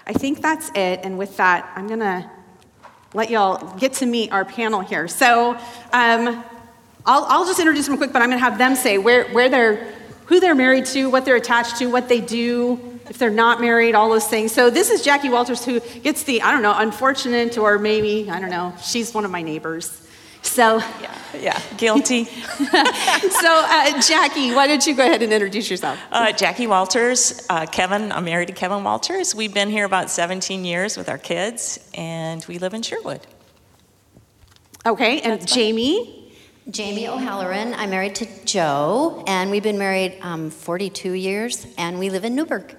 I think that's it. And with that, I'm going to let y'all get to meet our panel here. So I'll just introduce them quick, but I'm going to have them say who they're married to, what they're attached to, what they do, if they're not married, all those things. So this is Jackie Walters, who gets the, unfortunate, or maybe, she's one of my neighbors. So yeah, guilty. So Jackie, why don't you go ahead and introduce yourself? Jackie Walters, Kevin, I'm married to Kevin Walters. We've been here about 17 years with our kids, and we live in Sherwood. Okay, and Jamie? Jamie O'Halloran. I'm married to Joe, and we've been married 42 years, and we live in Newburgh.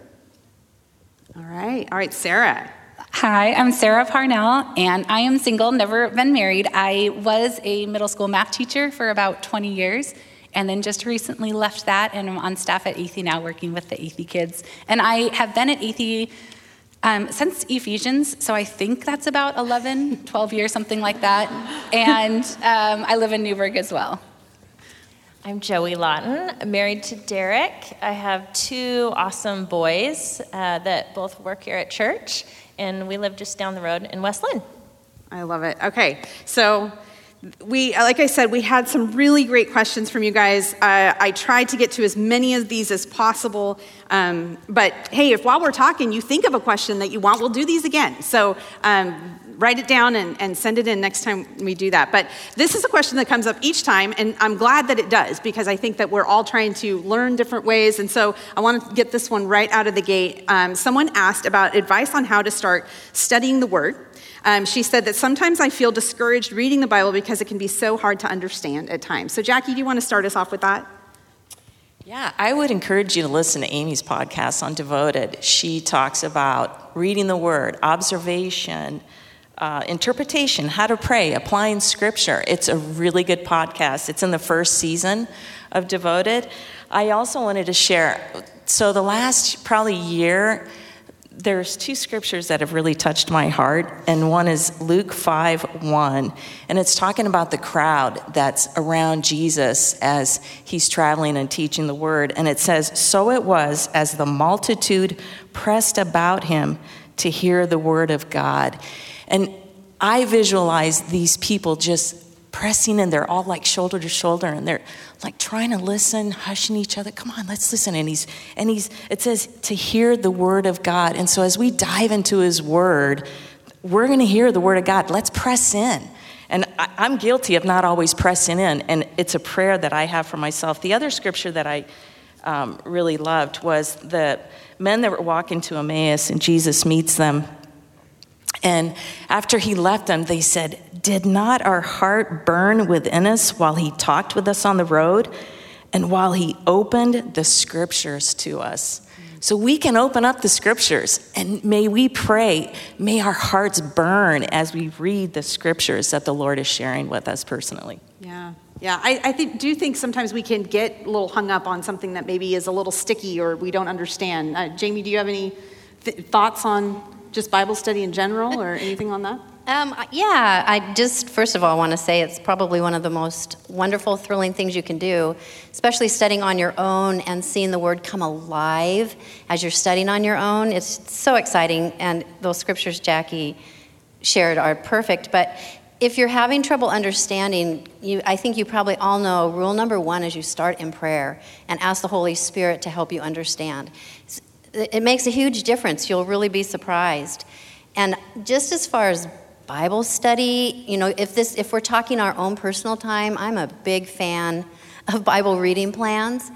All right, Sarah. Hi, I'm Sarah Parnell, and I am single, never been married. I was a middle school math teacher for about 20 years, and then just recently left that, and I'm on staff at Athey now, working with the Athey kids. And I have been at Athey since Ephesians, so I think that's about 11, 12 years, something like that. And I live in Newburgh as well. I'm Joey Lawton, married to Derek. I have 2 awesome boys that both work here at church, and we live just down the road in West Lynn. I love it. Okay, so like I said, we had some really great questions from you guys. I tried to get to as many of these as possible, but hey, if while we're talking you think of a question that you want, we'll do these again. So write it down and send it in next time we do that. But this is a question that comes up each time, and I'm glad that it does, because I think that we're all trying to learn different ways, and so I want to get this one right out of the gate. Someone asked about advice on how to start studying the Word. She said that sometimes I feel discouraged reading the Bible because it can be so hard to understand at times. So Jackie, do you want to start us off with that? Yeah, I would encourage you to listen to Amy's podcast on Devoted. She talks about reading the Word, observation, interpretation, how to pray, applying Scripture. It's a really good podcast. It's in the first season of Devoted. I also wanted to share, so the last probably year, there's 2 scriptures that have really touched my heart, and one is Luke 5:1, and it's talking about the crowd that's around Jesus as he's traveling and teaching the Word, and it says, "So it was as the multitude pressed about him to hear the Word of God." And I visualize these people just pressing in. They're all like shoulder to shoulder, and they're like trying to listen, hushing each other. Come on, let's listen. And it says to hear the Word of God. And so as we dive into His Word, we're going to hear the Word of God. Let's press in. And I'm guilty of not always pressing in, and it's a prayer that I have for myself. The other scripture that I really loved was the men that were walking to Emmaus, and Jesus meets them. And after he left them, they said, "Did not our heart burn within us while he talked with us on the road and while he opened the scriptures to us?" So we can open up the scriptures, and may we pray, may our hearts burn as we read the scriptures that the Lord is sharing with us personally. Yeah. I do think sometimes we can get a little hung up on something that maybe is a little sticky or we don't understand. Jamie, do you have any thoughts on just Bible study in general or anything on that? Yeah, I just, first of all, want to say it's probably one of the most wonderful, thrilling things you can do, especially studying on your own and seeing the Word come alive as you're studying on your own. It's so exciting, and those scriptures Jackie shared are perfect. But if you're having trouble understanding, I think you probably all know rule number 1 is you start in prayer and ask the Holy Spirit to help you understand. It makes a huge difference. You'll really be surprised. And just as far as Bible study, if we're talking our own personal time, I'm a big fan of Bible reading plans.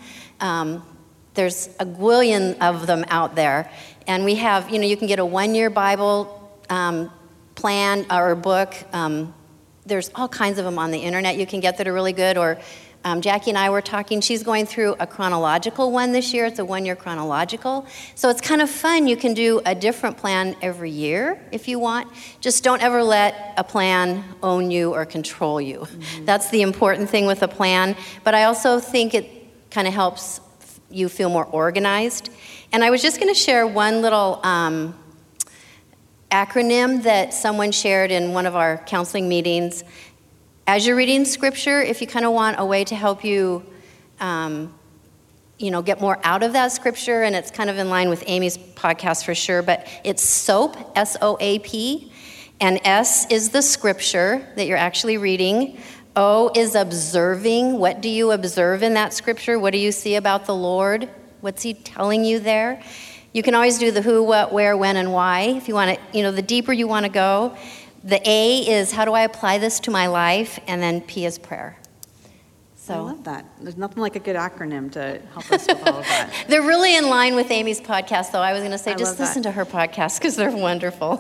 There's a gwillion of them out there. And we have, you can get a 1-year Bible plan or book. There's all kinds of them on the internet you can get that are really good. Or Jackie and I were talking, she's going through a chronological one this year. It's a 1-year chronological. So it's kind of fun. You can do a different plan every year if you want. Just don't ever let a plan own you or control you. Mm-hmm. That's the important thing with a plan. But I also think it kind of helps you feel more organized. And I was just going to share one little acronym that someone shared in one of our counseling meetings. As you're reading scripture, if you kind of want a way to help you get more out of that scripture, and it's kind of in line with Amy's podcast for sure, but it's SOAP, S-O-A-P, and S is the scripture that you're actually reading. O is observing. What do you observe in that scripture? What do you see about the Lord? What's he telling you there? You can always do the who, what, where, when, and why. If you want to, the deeper you want to go. The A is how do I apply this to my life? And then P is prayer. I love that. There's nothing like a good acronym to help us with all of that. They're really in line with Amy's podcast, though. I was going to say, I just listen to her podcast because they're wonderful.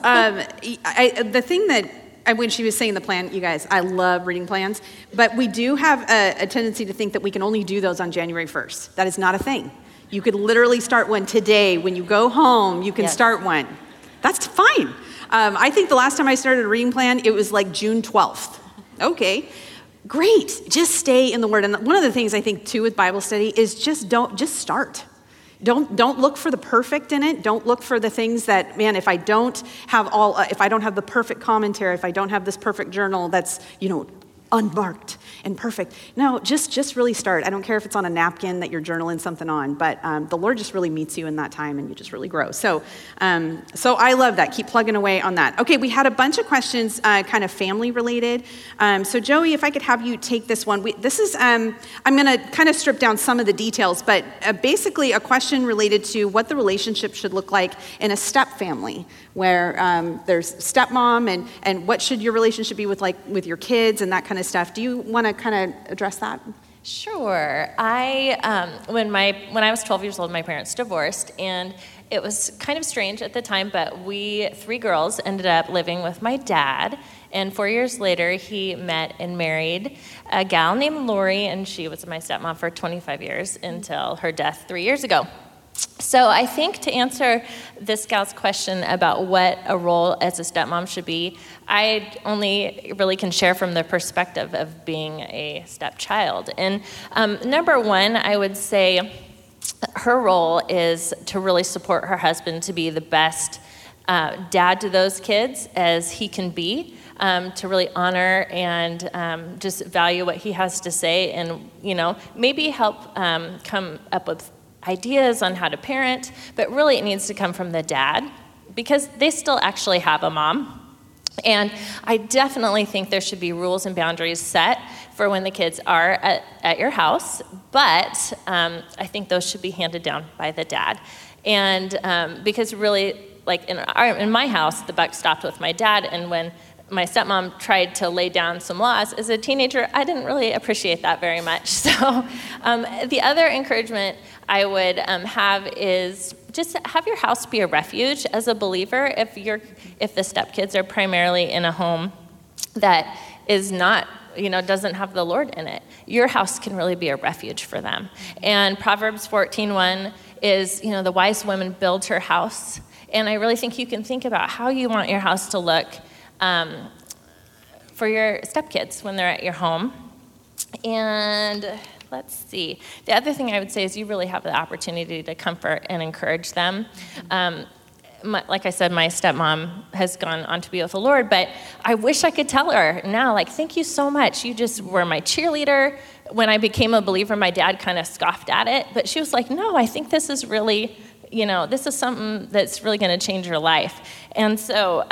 The thing that, when she was saying the plan, you guys, I love reading plans, but we do have a tendency to think that we can only do those on January 1st. That is not a thing. You could literally start one today. When you go home, you can start one. That's fine. I think the last time I started a reading plan, it was like June 12th. Okay. Great. Just stay in the Word. And one of the things I think too with Bible study is just start. Don't look for the perfect in it. Don't look for the things that, man, if I don't have the perfect commentary, if I don't have this perfect journal that's, unmarked and perfect. No, just really start. I don't care if it's on a napkin that you're journaling something on, but the Lord just really meets you in that time and you just really grow. So I love that. Keep plugging away on that. Okay, we had a bunch of questions kind of family related. So Joey, if I could have you take this one. This is, I'm going to kind of strip down some of the details, but basically a question related to what the relationship should look like in a step family where there's stepmom and what should your relationship be with your kids and that kind of stuff. Do you want to kind of address that? Sure. When I was 12 years old, my parents divorced, and it was kind of strange at the time, but we 3 girls ended up living with my dad, and 4 years later, he met and married a gal named Lori, and she was my stepmom for 25 years until her death 3 years ago. So I think to answer this gal's question about what a role as a stepmom should be, I only really can share from the perspective of being a stepchild. And number one, I would say her role is to really support her husband to be the best dad to those kids as he can be, to really honor and just value what he has to say and, maybe help come up with ideas on how to parent, but really it needs to come from the dad because they still actually have a mom. And I definitely think there should be rules and boundaries set for when the kids are at your house, but I think those should be handed down by the dad. And because really, like in my house, the buck stopped with my dad, and when my stepmom tried to lay down some laws as a teenager, I didn't really appreciate that very much. So the other encouragement I would have is just have your house be a refuge as a believer. If the stepkids are primarily in a home that is not, doesn't have the Lord in it, your house can really be a refuge for them. And Proverbs 14:1 is, the wise woman builds her house. And I really think you can think about how you want your house to look for your stepkids when they're at your home. And let's see. The other thing I would say is you really have the opportunity to comfort and encourage them. Like I said, my stepmom has gone on to be with the Lord, but I wish I could tell her now, thank you so much. You just were my cheerleader. When I became a believer, my dad kind of scoffed at it, but she was like, no, I think this is really, this is something that's really going to change your life. And so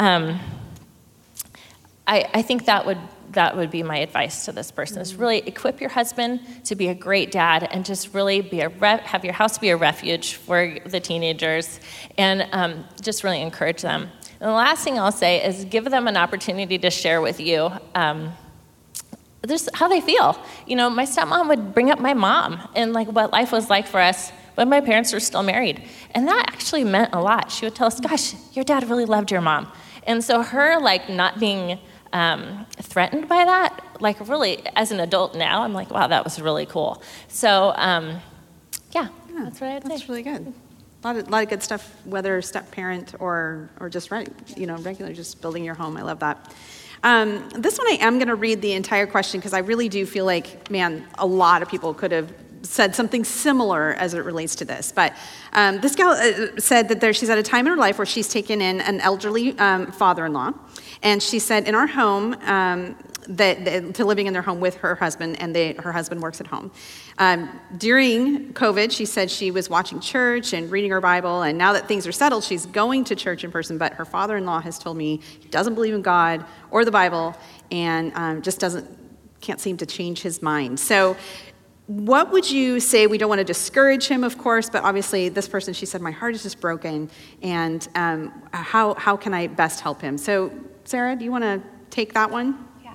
I think that would be my advice to this person, is really equip your husband to be a great dad and just really have your house be a refuge for the teenagers and just really encourage them. And the last thing I'll say is give them an opportunity to share with you just how they feel. My stepmom would bring up my mom and what life was like for us when my parents were still married. And that actually meant a lot. She would tell us, gosh, your dad really loved your mom. And so her not being threatened by that, really as an adult now, I'm wow, that was really cool. So that's what I'd say. That's really good. A lot of good stuff, whether step parent or just regular, just building your home. I love that. This one I am going to read the entire question because I really do feel like, man, a lot of people could have said something similar as it relates to this. But this gal said that she's at a time in her life where she's taken in an elderly father-in-law. And she said, in our home, to living in their home with her husband, and her husband works at home. During COVID, she said she was watching church and reading her Bible, and now that things are settled, she's going to church in person, but her father-in-law has told me he doesn't believe in God or the Bible, and just can't seem to change his mind. So what would you say? We don't want to discourage him, of course, but obviously this person, she said, my heart is just broken, and how can I best help him? So Sarah, do you want to take that one? Yeah.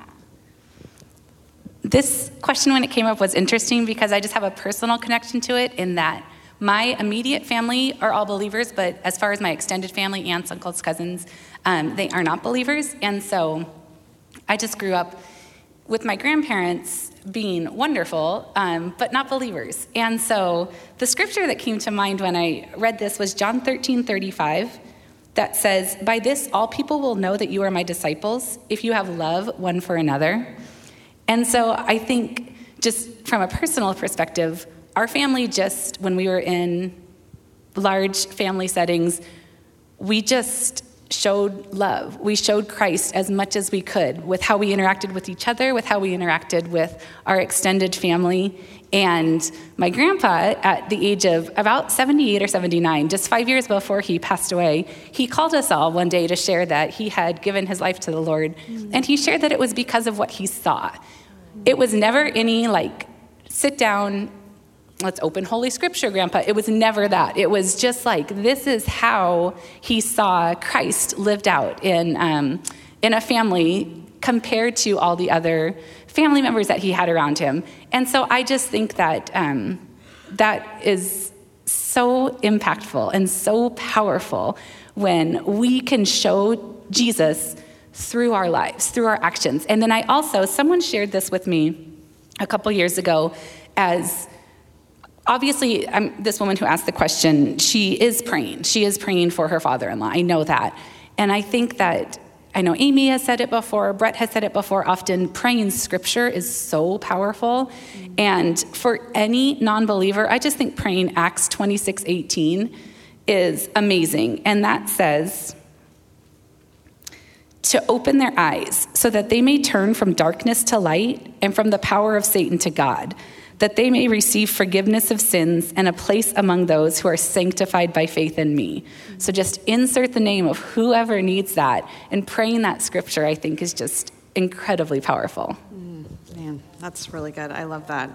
This question, when it came up, was interesting because I just have a personal connection to it in that my immediate family are all believers, but as far as my extended family, aunts, uncles, cousins, they are not believers. And so I just grew up with my grandparents being wonderful, but not believers. And so the scripture that came to mind when I read this was John 13:35, that says, by this all people will know that you are my disciples, if you have love one for another. And so I think just from a personal perspective, our family just, when we were in large family settings, we just showed love. We showed Christ as much as we could with how we interacted with each other, with how we interacted with our extended family. And my grandpa, at the age of about 78 or 79, just 5 years before he passed away, he called us all one day to share that he had given his life to the Lord. And he shared that it was because of what he saw. It was never any sit down, let's open Holy Scripture, Grandpa. It was never that. It was just this is how he saw Christ lived out in a family compared to all the other family members that he had around him. And so I just think that that is so impactful and so powerful when we can show Jesus through our lives, through our actions. And then someone shared this with me a couple years ago as, obviously, this woman who asked the question, she is praying. She is praying for her father-in-law. I know that. And I think that, I know Amy has said it before, Brett has said it before often, praying scripture is so powerful. And for any non-believer, I just think praying Acts 26:18 is amazing. And that says, to open their eyes so that they may turn from darkness to light and from the power of Satan to God, that they may receive forgiveness of sins and a place among those who are sanctified by faith in me. So just insert the name of whoever needs that, and praying that scripture, I think, is just incredibly powerful. Man, that's really good. I love that.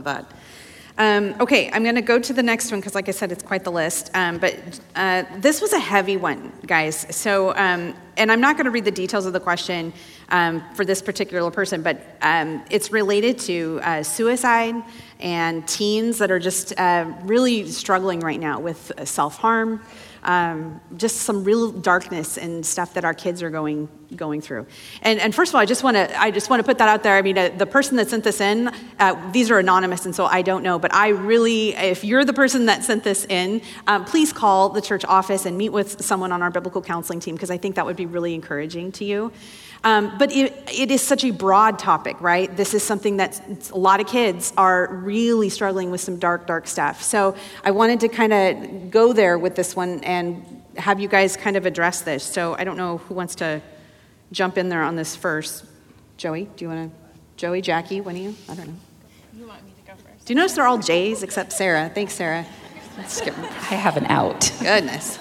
Okay, I'm going to go to the next one because, like I said, it's quite the list. But this was a heavy one, guys. So, and I'm not going to read the details of the question for this particular person, but it's related to suicide and teens that are just really struggling right now with self-harm, just some real darkness and stuff that our kids are going through. And first of all, I just want to put that out there. I mean, the person that sent this in, these are anonymous, and so I don't know. But I really, if you're the person that sent this in, please call the church office and meet with someone on our biblical counseling team, because I think that would be really encouraging to you. But it is such a broad topic, right? This is something that a lot of kids are really struggling with, some dark stuff. So I wanted to kind of go there with this one and have you guys kind of address this. So I don't know who wants to jump in there on this first. Joey, do you want to? Joey, Jackie, one of you? I don't know. You want me to go first? Do you notice they're all J's except Sarah? Thanks, Sarah. Let's skip. I have an out. Goodness.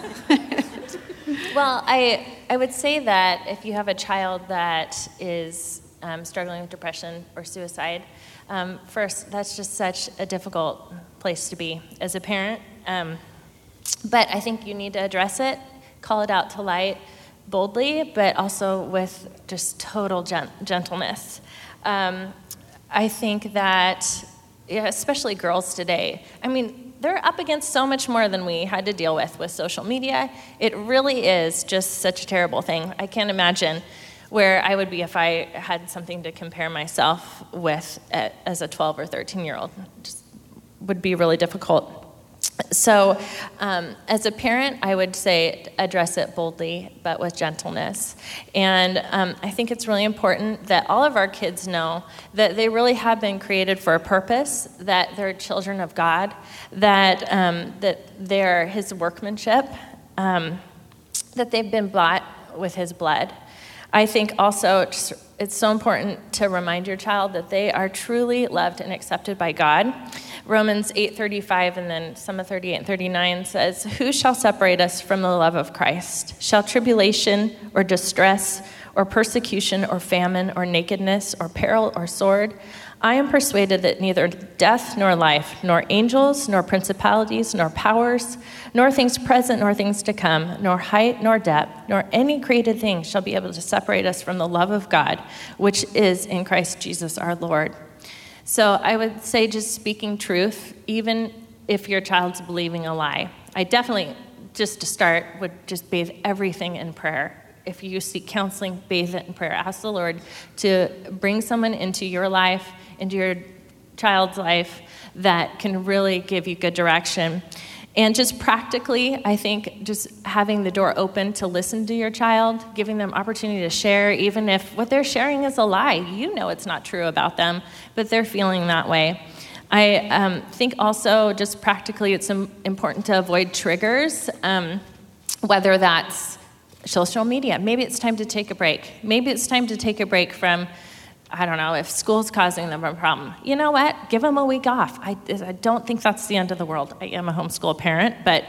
Well, I would say that if you have a child that is struggling with depression or suicide, first, that's just such a difficult place to be as a parent. But I think you need to address it, call it out to light boldly, but also with just total gentleness. I think that, especially girls today, I mean, they're up against so much more than we had to deal with social media. It really is just such a terrible thing. I can't imagine where I would be if I had something to compare myself with as a 12 or 13-year-old. It just would be really difficult. So as a parent, I would say address it boldly, but with gentleness. And I think it's really important that all of our kids know that they really have been created for a purpose, that they're children of God, that they're His workmanship, that they've been bought with His blood. I think also it's so important to remind your child that they are truly loved and accepted by God. Romans 8:35 and then some of 38 and 39 says, "Who shall separate us from the love of Christ? Shall tribulation or distress or persecution or famine or nakedness or peril or sword? I am persuaded that neither death nor life, nor angels, nor principalities, nor powers, nor things present, nor things to come, nor height, nor depth, nor any created thing shall be able to separate us from the love of God, which is in Christ Jesus our Lord." So I would say just speaking truth, even if your child's believing a lie. I definitely, just to start, would just bathe everything in prayer. If you seek counseling, bathe it in prayer. Ask the Lord to bring someone into your life, into your child's life, that can really give you good direction. And just practically, I think just having the door open to listen to your child, giving them opportunity to share, even if what they're sharing is a lie. You know it's not true about them, but they're feeling that way. I think also just practically it's important to avoid triggers, whether that's social media. Maybe it's time to take a break. Maybe it's time to take a break from, I don't know, if school's causing them a problem. You know what? Give them a week off. I don't think that's the end of the world. I am a homeschool parent, but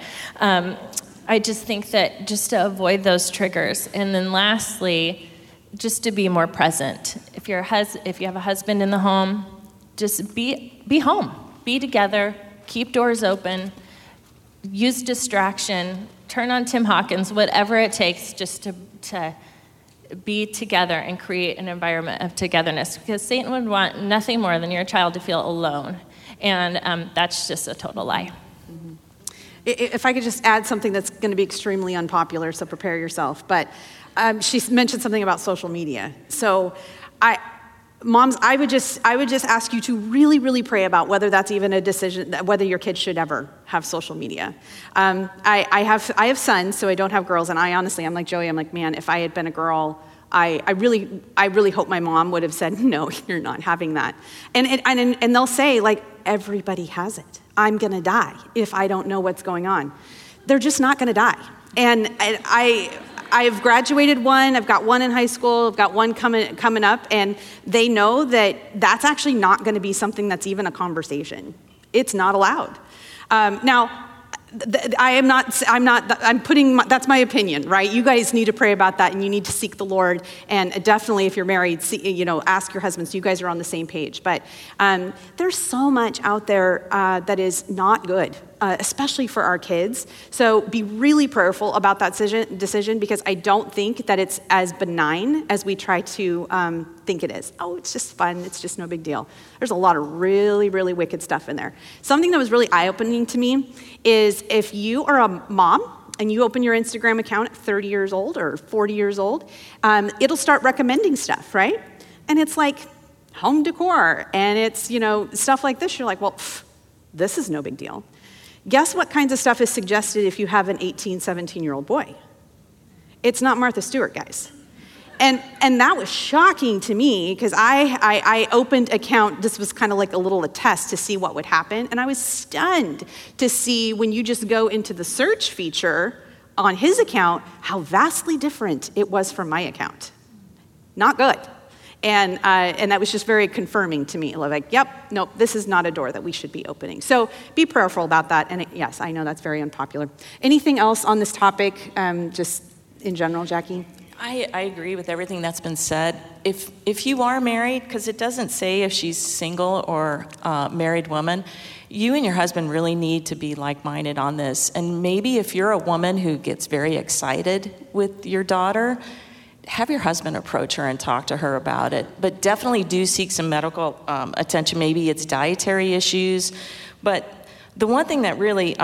I just think that just to avoid those triggers. And then lastly, just to be more present. If you have a husband in the home, just be home. Be together. Keep doors open. Use distraction. Turn on Tim Hawkins, whatever it takes just to be together and create an environment of togetherness. Because Satan would want nothing more than your child to feel alone. And that's just a total lie. Mm-hmm. If I could just add something that's going to be extremely unpopular, so prepare yourself. But she mentioned something about social media. So moms, I would just ask you to really, really pray about whether that's even a decision, whether your kids should ever have social media. I have sons, so I don't have girls, and I'm like Joey, I'm like, man, if I had been a girl, I really hope my mom would have said, no, you're not having that. And they'll say, like, everybody has it. I'm gonna die if I don't know what's going on. They're just not gonna die. And I've graduated one, I've got one in high school, I've got one coming up, and they know that that's actually not gonna be something that's even a conversation. It's not allowed. Now, that's my opinion, right? You guys need to pray about that, and you need to seek the Lord, and definitely if you're married, ask your husband so you guys are on the same page. But there's so much out there that is not good, especially for our kids. So be really prayerful about that decision, because I don't think that it's as benign as we try to think it is. Oh, it's just fun. It's just no big deal. There's a lot of really, really wicked stuff in there. Something that was really eye-opening to me is if you are a mom and you open your Instagram account at 30 years old or 40 years old, it'll start recommending stuff, right? And it's like home decor, and it's, stuff like this. You're like, well, this is no big deal. Guess what kinds of stuff is suggested if you have an 18, 17-year-old boy? It's not Martha Stewart, guys. And that was shocking to me, because I opened account, this was kind of like a little test to see what would happen, and I was stunned to see when you just go into the search feature on his account, how vastly different it was from my account. Not good. And that was just very confirming to me. Like, yep, nope, this is not a door that we should be opening. So be prayerful about that. And yes, I know that's very unpopular. Anything else on this topic, just in general, Jackie? I agree with everything that's been said. If you are married, because it doesn't say if she's single or married woman, you and your husband really need to be like-minded on this. And maybe if you're a woman who gets very excited with your daughter, have your husband approach her and talk to her about it. But definitely do seek some medical attention. Maybe it's dietary issues. But the one thing that really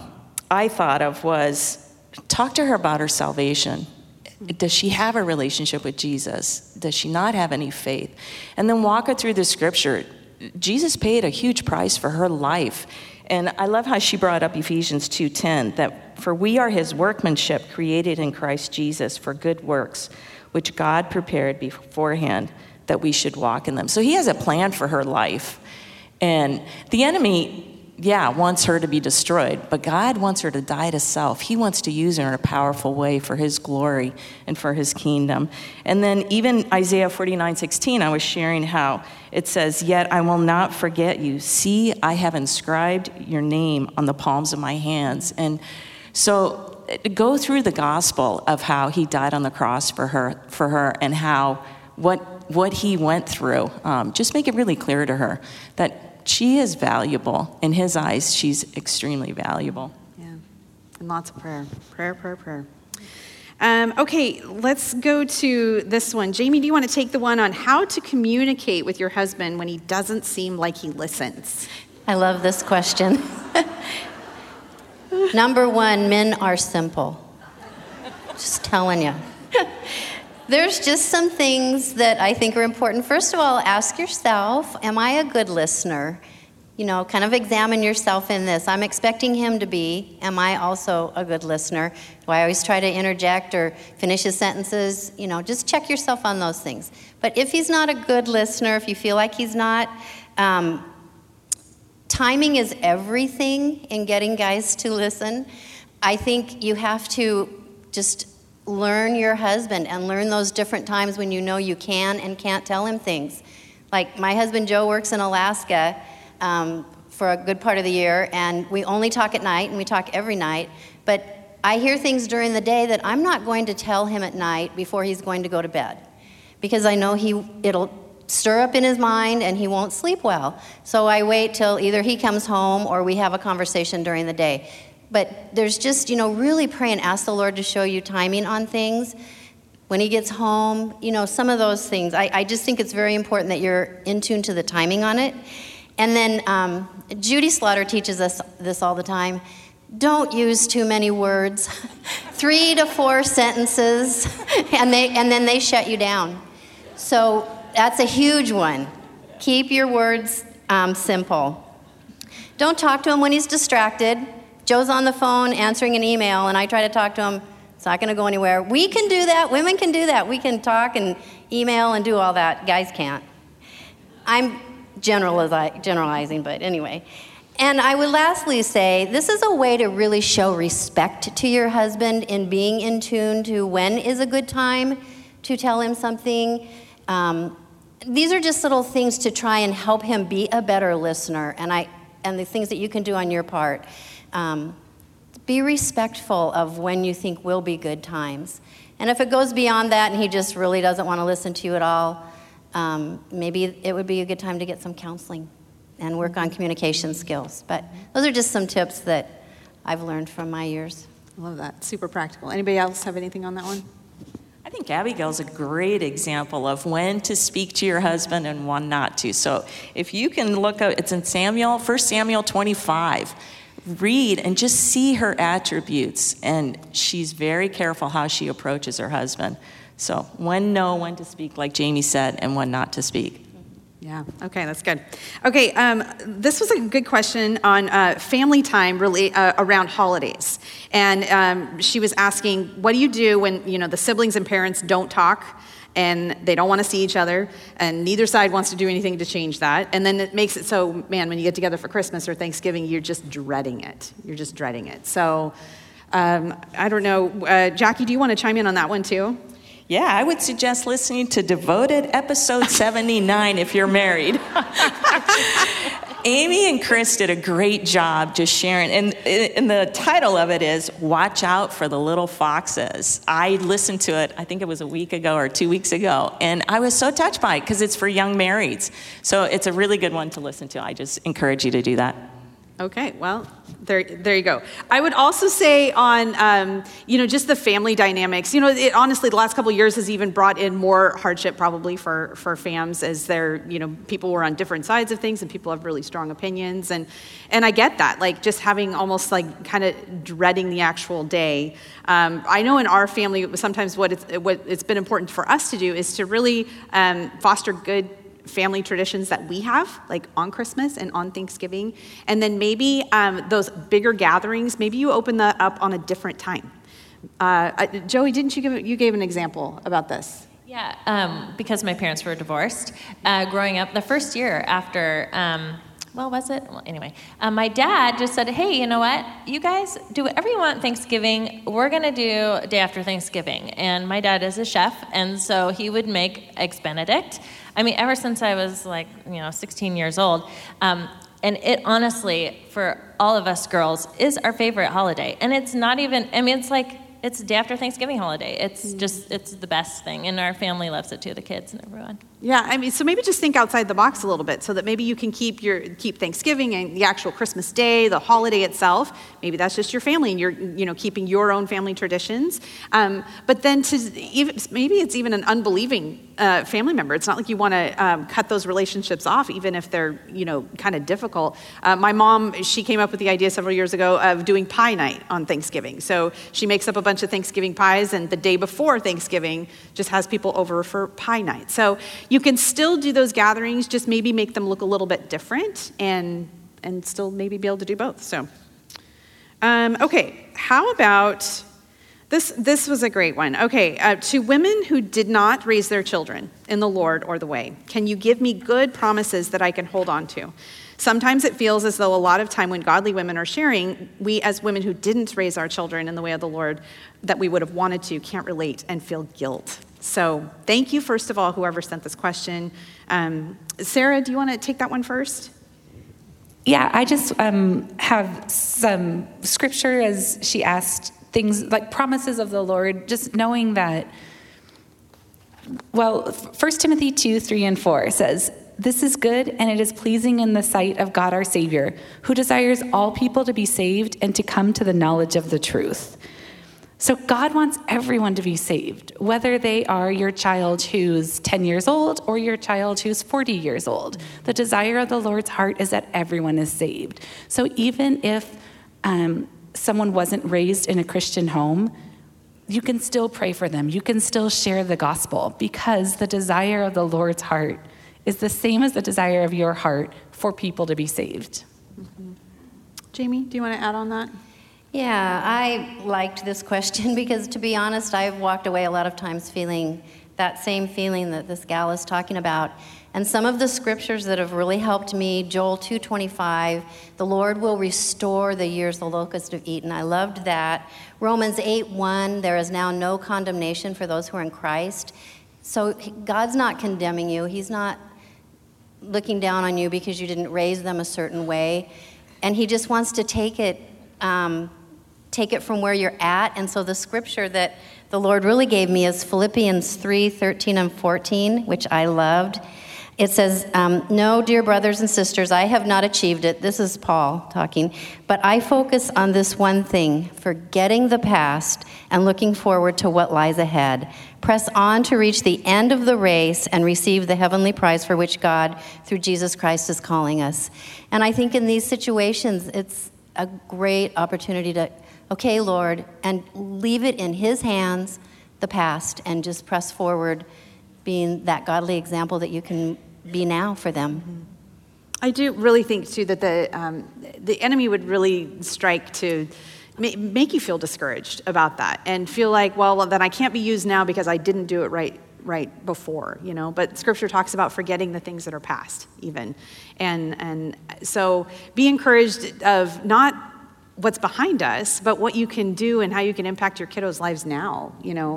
I thought of was talk to her about her salvation. Does she have a relationship with Jesus? Does she not have any faith? And then walk her through the scripture. Jesus paid a huge price for her life. And I love how she brought up Ephesians 2:10, that for we are his workmanship created in Christ Jesus for good works, which God prepared beforehand that we should walk in them. So he has a plan for her life. And the enemy wants her to be destroyed, but God wants her to die to self. He wants to use her in a powerful way for his glory and for his kingdom. And then even Isaiah 49:16, I was sharing how it says, "Yet I will not forget you. See, I have inscribed your name on the palms of my hands." And so go through the gospel of how he died on the cross for her and how what he went through. Just make it really clear to her that she is valuable. In his eyes, she's extremely valuable. Yeah, and lots of prayer. Prayer. Okay, let's go to this one. Jamie, do you want to take the one on how to communicate with your husband when he doesn't seem like he listens? I love this question. Number one, men are simple. Just telling you. There's just some things that I think are important. First of all, ask yourself, am I a good listener? Kind of examine yourself in this. I'm expecting him to be. Am I also a good listener? Do I always try to interject or finish his sentences? Just check yourself on those things. But if he's not a good listener, if you feel like he's not, timing is everything in getting guys to listen. I think you have to just learn your husband and learn those different times when you know you can and can't tell him things. Like my husband Joe works in Alaska for a good part of the year, and we only talk at night, and we talk every night. But I hear things during the day that I'm not going to tell him at night before he's going to go to bed, because I know it'll stir up in his mind and he won't sleep well. So I wait till either he comes home or we have a conversation during the day. But there's just, really pray and ask the Lord to show you timing on things. When he gets home, some of those things. I just think it's very important that you're in tune to the timing on it. And then Judy Slaughter teaches us this all the time. Don't use too many words. 3 to 4 sentences, and then they shut you down. So that's a huge one. Keep your words simple. Don't talk to him when he's distracted. Joe's on the phone answering an email, and I try to talk to him. It's not going to go anywhere. We can do that. Women can do that. We can talk and email and do all that. Guys can't. I'm generalizing, but anyway. And I would lastly say, this is a way to really show respect to your husband in being in tune to when is a good time to tell him something. These are just little things to try and help him be a better listener, and the things that you can do on your part. Be respectful of when you think will be good times. And if it goes beyond that and he just really doesn't want to listen to you at all, maybe it would be a good time to get some counseling and work on communication skills. But those are just some tips that I've learned from my years. I love that. Super practical. Anybody else have anything on that one? I think Abigail's a great example of when to speak to your husband and when not to. So if you can look up, it's in 1 Samuel 25. Read and just see her attributes, and she's very careful how she approaches her husband. So when to speak, like Jamie said, and when not to speak. Yeah, okay, that's good. Okay, this was a good question on family time really around holidays. And she was asking, what do you do when, the siblings and parents don't talk and they don't want to see each other and neither side wants to do anything to change that? And then it makes it so, man, when you get together for Christmas or Thanksgiving, you're just dreading it. So I don't know. Jackie, do you want to chime in on that one too? Yeah, I would suggest listening to Devoted episode 79 if you're married. Amy and Chris did a great job just sharing, and the title of it is Watch Out for the Little Foxes. I listened to it, I think it was a week ago or 2 weeks ago, and I was so touched by it because it's for young marrieds. So it's a really good one to listen to. I just encourage you to do that. Okay, well, there you go. I would also say on, just the family dynamics. Honestly, the last couple of years has even brought in more hardship probably for FAMs as people were on different sides of things and people have really strong opinions. And I get that, like just having almost like kind of dreading the actual day. I know in our family, sometimes what it's been important for us to do is to really foster good family traditions that we have, like on Christmas and on Thanksgiving. And then maybe those bigger gatherings, maybe you open that up on a different time. Joey, didn't you gave an example about this? Yeah, because my parents were divorced. Growing up, the first year after was it? Well, anyway, my dad just said, hey, you know what? You guys do whatever you want Thanksgiving. We're going to do day after Thanksgiving. And my dad is a chef, and so he would make Eggs Benedict. I mean, ever since I was 16 years old. And it honestly, for all of us girls, is our favorite holiday. And it's not even, it's day after Thanksgiving holiday. It's it's the best thing. And our family loves it too, the kids and everyone. Yeah, so maybe just think outside the box a little bit so that maybe you can keep Thanksgiving and the actual Christmas day, the holiday itself. Maybe that's just your family and you're keeping your own family traditions. But then maybe it's even an unbelieving family member. It's not like you want to cut those relationships off, even if they're kind of difficult. My mom, she came up with the idea several years ago of doing pie night on Thanksgiving. So she makes up a bunch of Thanksgiving pies, and the day before Thanksgiving just has people over for pie night. So you can still do those gatherings, just maybe make them look a little bit different and still maybe be able to do both. So, okay, how about this? This was a great one. Okay, to women who did not raise their children in the Lord or the way, can you give me good promises that I can hold on to? Sometimes it feels as though a lot of time when godly women are sharing, we as women who didn't raise our children in the way of the Lord that we would have wanted to can't relate and feel guilt. So thank you, first of all, whoever sent this question. Sarah, do you want to take that one first? Yeah, I just have some scripture as she asked, things like promises of the Lord, just knowing that, 1 Timothy 2, 3, and 4 says, "This is good and it is pleasing in the sight of God our Savior, who desires all people to be saved and to come to the knowledge of the truth." So God wants everyone to be saved, whether they are your child who's 10 years old or your child who's 40 years old. The desire of the Lord's heart is that everyone is saved. So even if someone wasn't raised in a Christian home, you can still pray for them. You can still share the gospel because the desire of the Lord's heart is the same as the desire of your heart for people to be saved. Mm-hmm. Jamie, do you want to add on that? Yeah, I liked this question because, to be honest, I've walked away a lot of times feeling that same feeling that this gal is talking about. And some of the scriptures that have really helped me, Joel 2:25, the Lord will restore the years the locusts have eaten. I loved that. Romans 8:1, there is now no condemnation for those who are in Christ. So God's not condemning you. He's not looking down on you because you didn't raise them a certain way. And he just wants to take it from where you're at. And so the scripture that the Lord really gave me is Philippians 3:13 and 14, which I loved. It says, "No, dear brothers and sisters, I have not achieved it." This is Paul talking. "But I focus on this one thing, forgetting the past and looking forward to what lies ahead. Press on to reach the end of the race and receive the heavenly prize for which God, through Jesus Christ, is calling us." And I think in these situations, it's a great opportunity to, okay, Lord, and leave it in his hands, the past, and just press forward, being that godly example that you can be now for them. I do really think, too, that the enemy would really strike to make you feel discouraged about that and feel like, well, then I can't be used now because I didn't do it right before, But Scripture talks about forgetting the things that are past, even. And so be encouraged of not what's behind us, but what you can do and how you can impact your kiddos' lives now.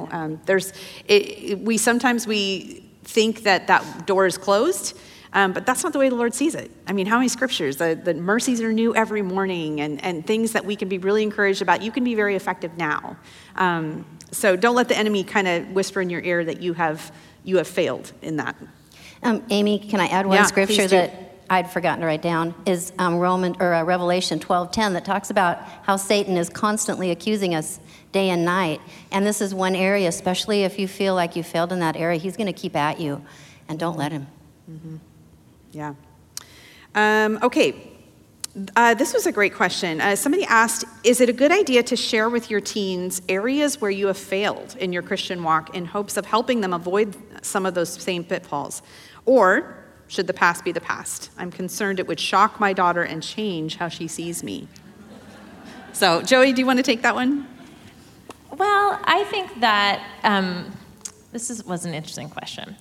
We sometimes think that door is closed, but that's not the way the Lord sees it. I mean, how many scriptures? The mercies are new every morning, and things that we can be really encouraged about. You can be very effective now. So don't let the enemy kind of whisper in your ear that you have failed in that. Amy, can I add one scripture that I'd forgotten to write down? Is Revelation 12:10 that talks about how Satan is constantly accusing us day and night. And this is one area, especially if you feel like you failed in that area, he's going to keep at you, and don't let him. Mm-hmm. Yeah. Okay. This was a great question. Somebody asked, is it a good idea to share with your teens areas where you have failed in your Christian walk in hopes of helping them avoid some of those same pitfalls? Or should the past be the past? I'm concerned it would shock my daughter and change how she sees me. So, Joey, do you want to take that one? Well, I think that this was an interesting question.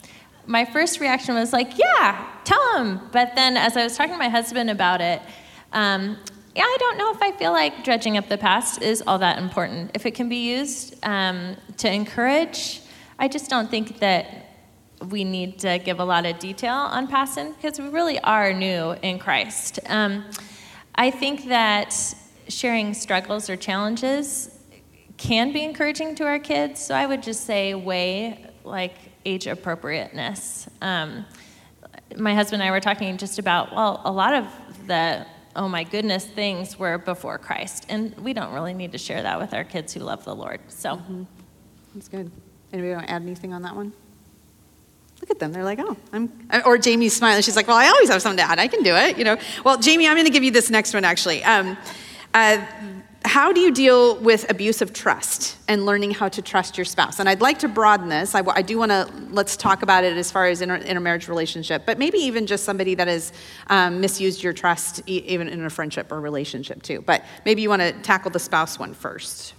my first reaction was like, yeah, tell him. But then as I was talking to my husband about it, I don't know if I feel like dredging up the past is all that important. If it can be used to encourage, I just don't think that we need to give a lot of detail on past sin because we really are new in Christ. I think that sharing struggles or challenges can be encouraging to our kids, so I would just say weigh like age appropriateness. My husband and I were talking just about, well, a lot of the oh my goodness things were before Christ, and we don't really need to share that with our kids who love the Lord. So That's good. Anybody want to add anything on that one? Look at them. They're like, oh, or Jamie's smiling. She's like, well, I always have something to add. I can do it, you know. Well, Jamie, I'm going to give you this next one, actually. How do you deal with abuse of trust and learning how to trust your spouse? And I'd like to broaden this. I do want to, let's talk about it as far as intermarriage relationship, but maybe even just somebody that has misused your trust, even in a friendship or relationship too. But maybe you want to tackle the spouse one first.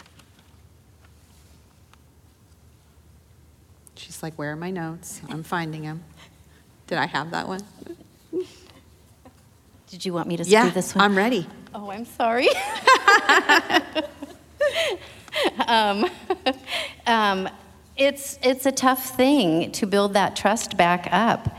She's like, where are my notes? I'm finding them. Did I have that one? Did you want me to do this one? I'm ready. Oh, I'm sorry. It's a tough thing to build that trust back up.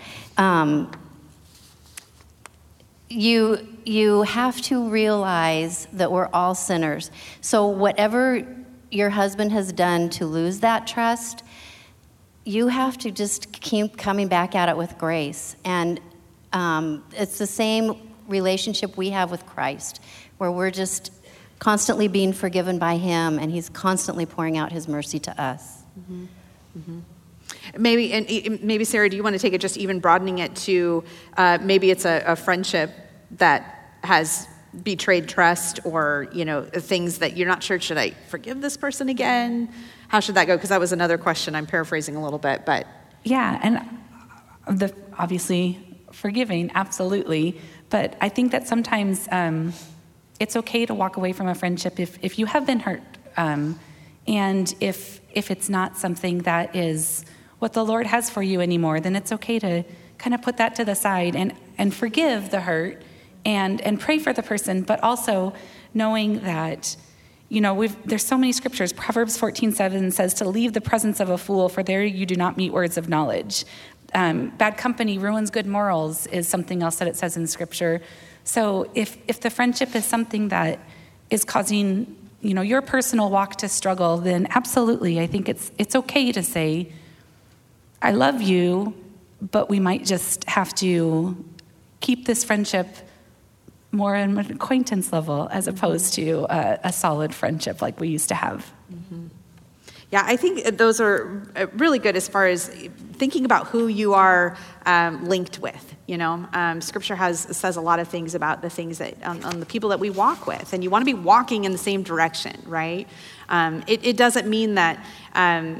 You have to realize that we're all sinners. So whatever your husband has done to lose that trust, you have to just keep coming back at it with grace. And it's the same relationship we have with Christ, where we're just constantly being forgiven by him, and he's constantly pouring out his mercy to us. Mm-hmm. Mm-hmm. Maybe Sarah, do you want to take it just even broadening it to maybe it's a friendship that has betrayed trust, or things that you're not sure, should I forgive this person again? How should that go? Because that was another question. I'm paraphrasing a little bit, but yeah, and obviously forgiving, absolutely. But I think that sometimes it's okay to walk away from a friendship if you have been hurt, and if it's not something that is what the Lord has for you anymore, then it's okay to kind of put that to the side and forgive the hurt and pray for the person, but also knowing that, there's so many scriptures. Proverbs 14:7 says to leave the presence of a fool, for there you do not meet words of knowledge. Bad company ruins good morals is something else that it says in scripture. So if the friendship is something that is causing, your personal walk to struggle, then absolutely, I think it's okay to say, I love you, but we might just have to keep this friendship more at an acquaintance level as opposed to a solid friendship like we used to have. Mm-hmm. Yeah, I think those are really good as far as thinking about who you are linked with. Scripture says a lot of things about the things that on the people that we walk with, and you want to be walking in the same direction, right? It doesn't mean that on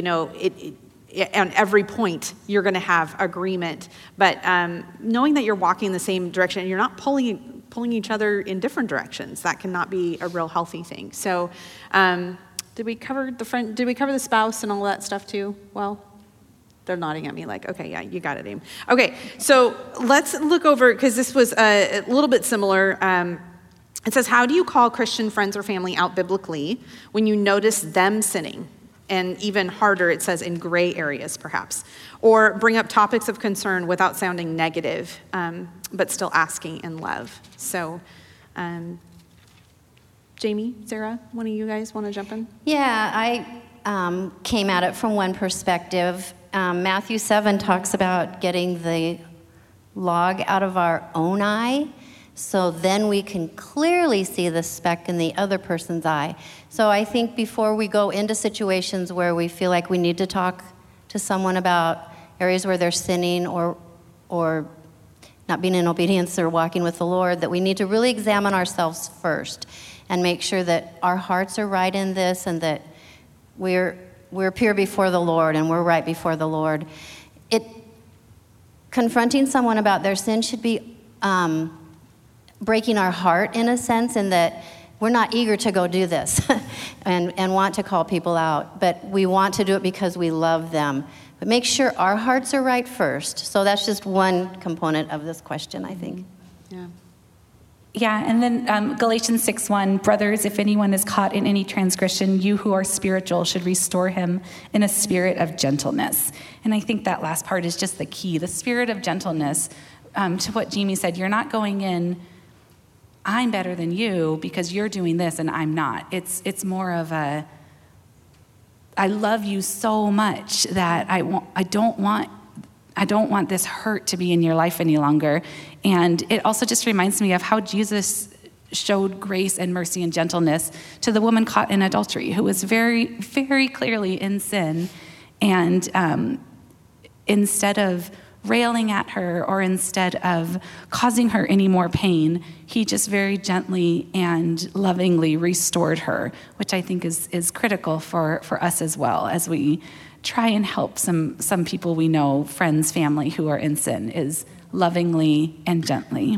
every point you're going to have agreement, but knowing that you're walking in the same direction and you're not pulling each other in different directions, that cannot be a real healthy thing. So. Did we cover the spouse and all that stuff too? Well, they're nodding at me like, okay, yeah, you got it, Aim. Okay, so let's look over, because this was a little bit similar. It says, how do you call Christian friends or family out biblically when you notice them sinning? And even harder, it says in gray areas, perhaps. Or bring up topics of concern without sounding negative, but still asking in love. So, Jamie, Sarah, one of you guys want to jump in? Yeah, I came at it from one perspective. Matthew 7 talks about getting the log out of our own eye, so then we can clearly see the speck in the other person's eye. So I think before we go into situations where we feel like we need to talk to someone about areas where they're sinning or not being in obedience or walking with the Lord, that we need to really examine ourselves first and make sure that our hearts are right in this and that we're pure before the Lord and we're right before the Lord. Confronting someone about their sin should be breaking our heart in a sense, in that we're not eager to go do this and want to call people out, but we want to do it because we love them. But make sure our hearts are right first. So that's just one component of this question, I think. Yeah. Yeah, and then Galatians 6:1, brothers, if anyone is caught in any transgression, you who are spiritual should restore him in a spirit of gentleness. And I think that last part is just the key, the spirit of gentleness. To what Jamie said, you're not going in, I'm better than you because you're doing this and I'm not. It's more of a, I love you so much that I don't want this hurt to be in your life any longer. And it also just reminds me of how Jesus showed grace and mercy and gentleness to the woman caught in adultery, who was very, very clearly in sin. And instead of railing at her or instead of causing her any more pain, he just very gently and lovingly restored her, which I think is critical for us as well, as we try and help some people we know, friends, family who are in sin, is lovingly and gently.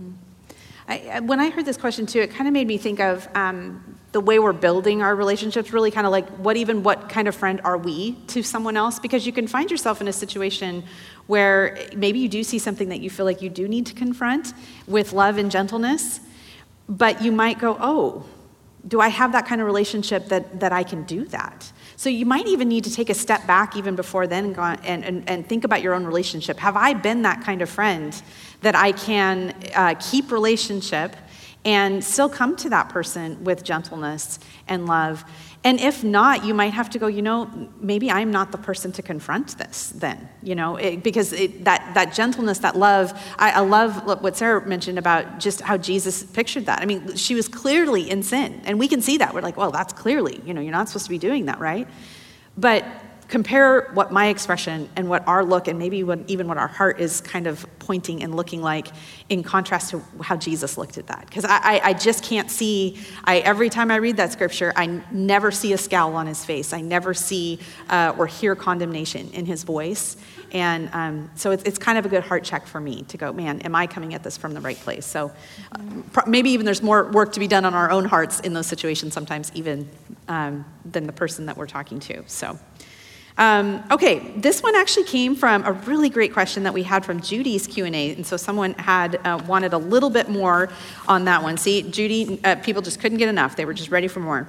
Mm-hmm. When I heard this question too, it kind of made me think of the way we're building our relationships, really kind of like what kind of friend are we to someone else? Because you can find yourself in a situation where maybe you do see something that you feel like you do need to confront with love and gentleness, but you might go, oh, do I have that kind of relationship that I can do that? So you might even need to take a step back even before then and think about your own relationship. Have I been that kind of friend that I can keep relationship and still come to that person with gentleness and love? And if not, you might have to go, maybe I'm not the person to confront this then, because that gentleness, that love, I love what Sarah mentioned about just how Jesus pictured that. I mean, she was clearly in sin, and we can see that. We're like, well, that's clearly, you're not supposed to be doing that, right? But compare what my expression and what our look and maybe even what our heart is kind of pointing and looking like in contrast to how Jesus looked at that. Because I just can't see, every time I read that scripture, I never see a scowl on his face. I never see or hear condemnation in his voice. And so it's kind of a good heart check for me to go, man, am I coming at this from the right place? So maybe even there's more work to be done on our own hearts in those situations sometimes even than the person that we're talking to. So. Okay, this one actually came from a really great question that we had from Judy's Q&A, and so someone had wanted a little bit more on that one. See, Judy, people just couldn't get enough. They were just ready for more.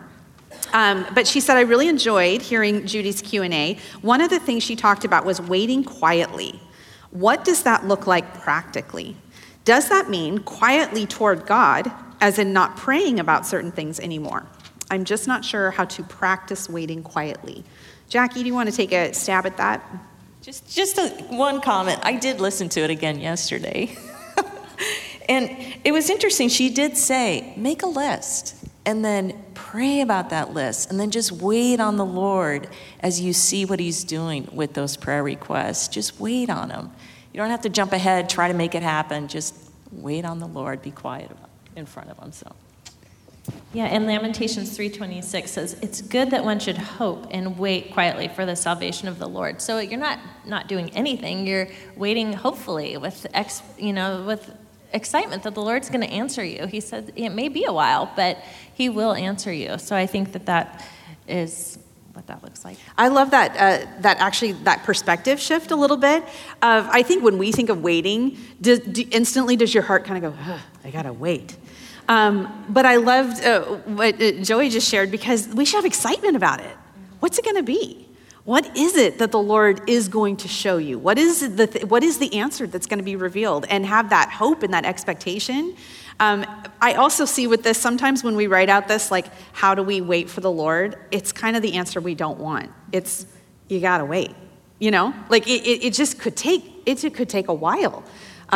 But she said, I really enjoyed hearing Judy's Q&A. One of the things she talked about was waiting quietly. What does that look like practically? Does that mean quietly toward God, as in not praying about certain things anymore? I'm just not sure how to practice waiting quietly. Jackie, do you want to take a stab at that? Just one comment. I did listen to it again yesterday. And it was interesting. She did say, make a list and then pray about that list and then just wait on the Lord as you see what he's doing with those prayer requests. Just wait on him. You don't have to jump ahead, try to make it happen. Just wait on the Lord. Be quiet in front of him. So. Yeah, and Lamentations 3:26 says, it's good that one should hope and wait quietly for the salvation of the Lord. So you're not doing anything. You're waiting, hopefully, with excitement that the Lord's going to answer you. He said it may be a while, but he will answer you. So I think that is what that looks like. I love that perspective shift a little bit. I think when we think of waiting, instantly does your heart kind of go, I got to wait. But I loved what Joey just shared because we should have excitement about it. What's it going to be? What is it that the Lord is going to show you? What is the answer that's going to be revealed? And have that hope and that expectation. I also see with this, sometimes when we write out this, like, how do we wait for the Lord? It's kind of the answer we don't want. It's, you got to wait. Like it just could take a while.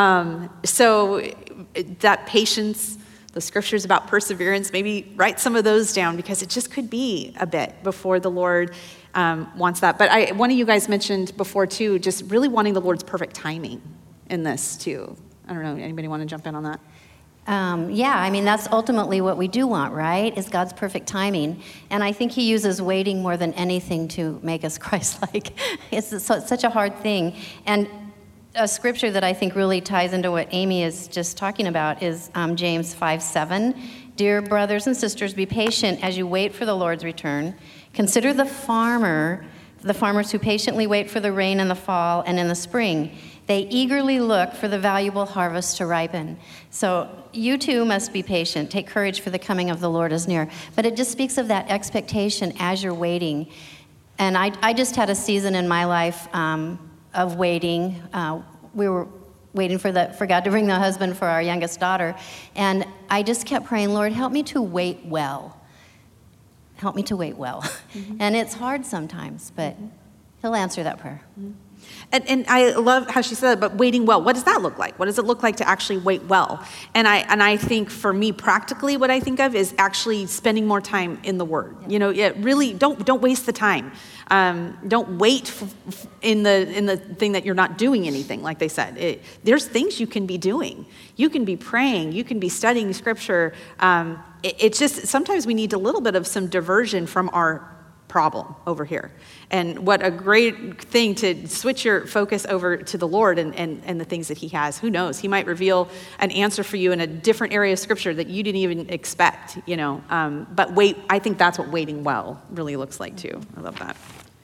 So that patience, the scriptures about perseverance, maybe write some of those down because it just could be a bit before the Lord wants that. But one of you guys mentioned before too, just really wanting the Lord's perfect timing in this too. I don't know, anybody want to jump in on that? That's ultimately what we do want, right? Is God's perfect timing. And I think he uses waiting more than anything to make us Christ-like. It's such a hard thing. And a scripture that I think really ties into what Amy is just talking about is James 5:7. Dear brothers and sisters, be patient as you wait for the Lord's return. Consider the farmers who patiently wait for the rain in the fall and in the spring. They eagerly look for the valuable harvest to ripen. So you too must be patient. Take courage, for the coming of the Lord is near. But it just speaks of that expectation as you're waiting. And I just had a season in my life of waiting. We were waiting for God to bring the husband for our youngest daughter. And I just kept praying, Lord, help me to wait well. Help me to wait well. Mm-hmm. And it's hard sometimes, but he'll answer that prayer. Mm-hmm. And I love how she said, but waiting well, what does that look like? What does it look like to actually wait well? And I think for me, practically, what I think of is actually spending more time in the Word. Yeah. Really, don't waste the time. Don't wait in the thing that you're not doing anything, like they said. There's things you can be doing. You can be praying. You can be studying Scripture. It's just, sometimes we need a little bit of some diversion from our problem over here. And what a great thing to switch your focus over to the Lord and the things that he has. Who knows? He might reveal an answer for you in a different area of Scripture that you didn't even expect, But I think that's what waiting well really looks like too. I love that.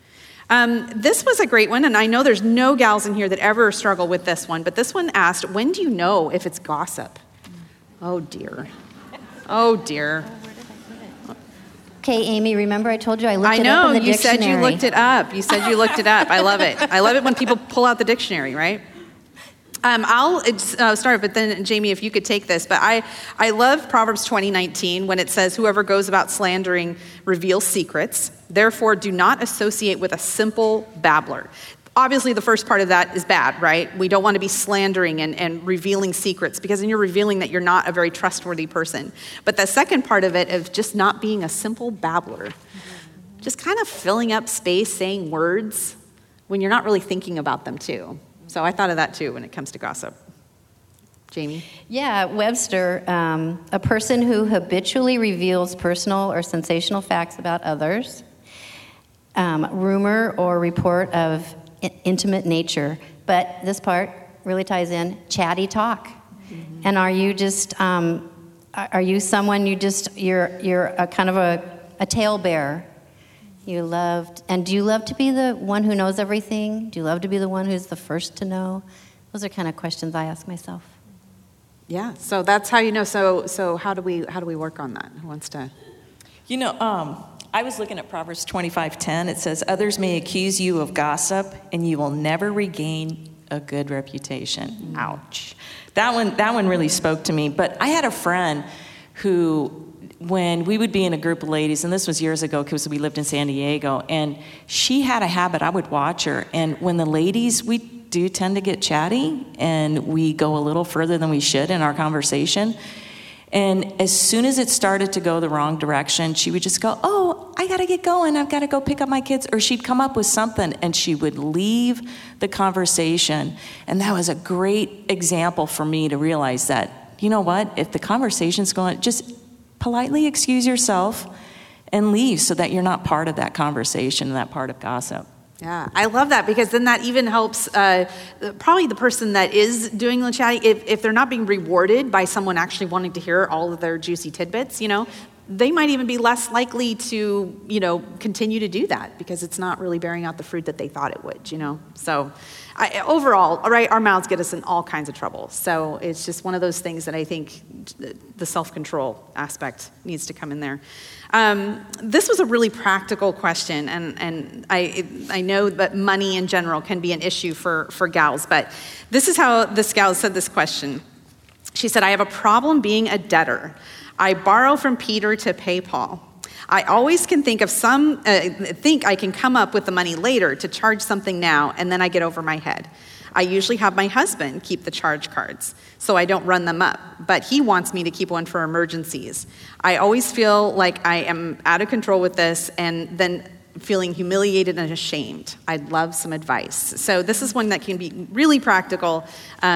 This was a great one, and I know there's no gals in here that ever struggle with this one, but this one asked, when do you know if it's gossip? Oh dear. Oh dear. Okay, Amy, remember I told you I looked it up in the dictionary. You said you looked it up. I love it. I love it when people pull out the dictionary, right? I'll start, but then Jamie, if you could take this. But I love Proverbs 20:19 when it says, whoever goes about slandering reveals secrets. Therefore, do not associate with a simple babbler. Obviously, the first part of that is bad, right? We don't want to be slandering and revealing secrets, because then you're revealing that you're not a very trustworthy person. But the second part of it of just not being a simple babbler, just kind of filling up space, saying words when you're not really thinking about them too. So I thought of that too when it comes to gossip. Jamie? Yeah, Webster, a person who habitually reveals personal or sensational facts about others, rumor or report of intimate nature. But this part really ties in chatty talk. Mm-hmm. And are you just are you someone you're a kind of a talebearer? Do you love to be the one who knows everything? Do you love to be the one who's the first to know? Those are kind of questions I ask myself. Yeah, so that's how you know. So how do we work on that? Who wants to? I was looking at Proverbs 25:10. It says, others may accuse you of gossip, and you will never regain a good reputation. Mm. Ouch. That one really spoke to me. But I had a friend who, when we would be in a group of ladies, and this was years ago because we lived in San Diego, and she had a habit, I would watch her, and when the ladies, we do tend to get chatty, and we go a little further than we should in our conversation. And as soon as it started to go the wrong direction, she would just go, oh, I got to get going. I've got to go pick up my kids. Or she'd come up with something, and she would leave the conversation. And that was a great example for me to realize that, you know what, if the conversation's going, just politely excuse yourself and leave so that you're not part of that conversation, that part of gossip. Yeah, I love that, because then that even helps probably the person that is doing the chatting, if they're not being rewarded by someone actually wanting to hear all of their juicy tidbits, they might even be less likely to, continue to do that, because it's not really bearing out the fruit that they thought it would, So overall, right, our mouths get us in all kinds of trouble. So it's just one of those things that I think the self-control aspect needs to come in there. This was a really practical question, and I know that money in general can be an issue for gals, but this is how this gal said this question. She said, I have a problem being a debtor. I borrow from Peter to pay Paul. I always can think I can come up with the money later to charge something now, and then I get over my head. I usually have my husband keep the charge cards, so I don't run them up, but he wants me to keep one for emergencies. I always feel like I am out of control with this, and then feeling humiliated and ashamed. I'd love some advice. So this is one that can be really practical,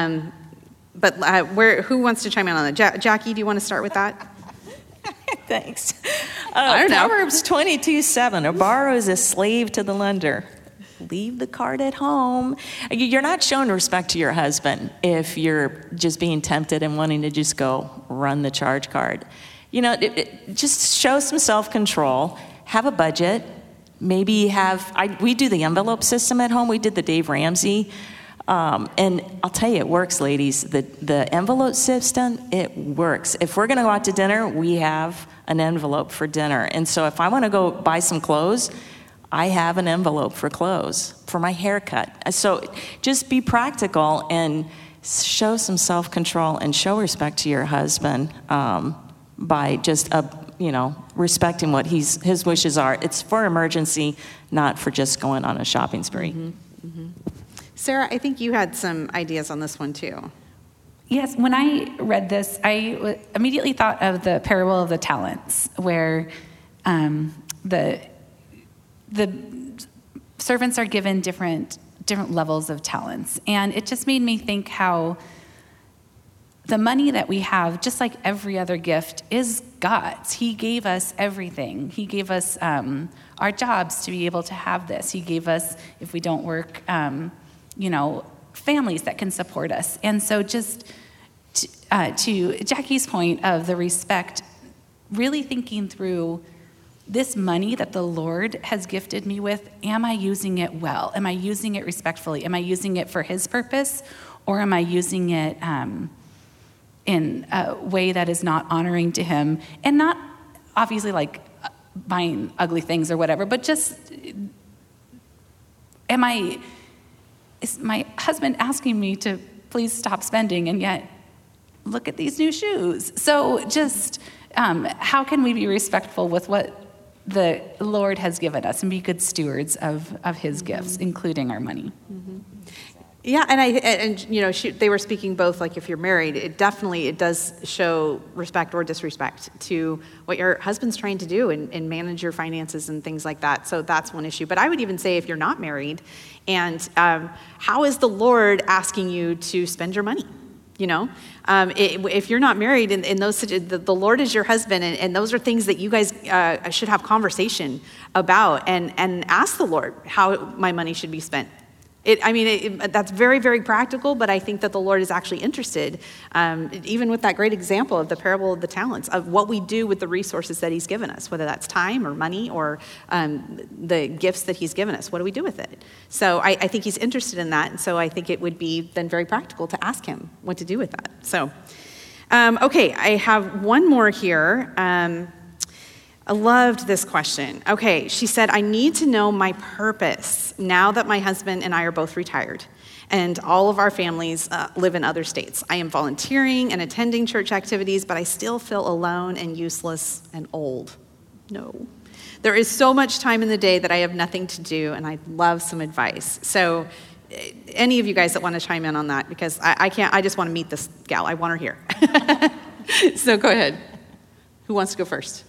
but who wants to chime in on that? Jackie, do you want to start with that? Thanks. I don't know. Proverbs 22:7, a borrower is a slave to the lender. Leave the card at home. You're not showing respect to your husband if you're just being tempted and wanting to just go run the charge card. just show some self-control, have a budget, maybe we do the envelope system at home. We did the Dave Ramsey. And I'll tell you, it works, ladies. The envelope system, it works. If we're going to go out to dinner, we have an envelope for dinner. And so if I want to go buy some clothes, I have an envelope for clothes, for my haircut. So just be practical and show some self-control and show respect to your husband by just, respecting what his wishes are. It's for emergency, not for just going on a shopping spree. Mm-hmm. Mm-hmm. Sarah, I think you had some ideas on this one too. Yes, when I read this, I immediately thought of the parable of the talents, where the servants are given different levels of talents. And it just made me think how the money that we have, just like every other gift, is God's. He gave us everything. He gave us our jobs to be able to have this. He gave us, if we don't work, families that can support us. And so just to Jackie's point of the respect, really thinking through this money that the Lord has gifted me with, am I using it well? Am I using it respectfully? Am I using it for his purpose? Or am I using it in a way that is not honoring to him? And not obviously like buying ugly things or whatever, but just, is my husband asking me to please stop spending, and yet look at these new shoes? So just how can we be respectful with what the Lord has given us and be good stewards of his gifts, including our money? Mm-hmm. Yeah, and they were speaking both, like if you're married, it does show respect or disrespect to what your husband's trying to do and manage your finances and things like that. So that's one issue. But I would even say if you're not married, and how is the Lord asking you to spend your money? If you're not married, and the Lord is your husband, and those are things that you guys should have conversation about and ask the Lord how my money should be spent. That's very, very practical, but I think that the Lord is actually interested, even with that great example of the parable of the talents, of what we do with the resources that he's given us, whether that's time or money or the gifts that he's given us. What do we do with it? So I think he's interested in that, and so I think it would be then very practical to ask him what to do with that. So, okay, I have one more here. I loved this question. Okay, she said, I need to know my purpose now that my husband and I are both retired and all of our families live in other states. I am volunteering and attending church activities, but I still feel alone and useless and old. No. There is so much time in the day that I have nothing to do, and I'd love some advice. So any of you guys that want to chime in on that, because I can't, I just want to meet this gal. I want her here. So go ahead. Who wants to go first?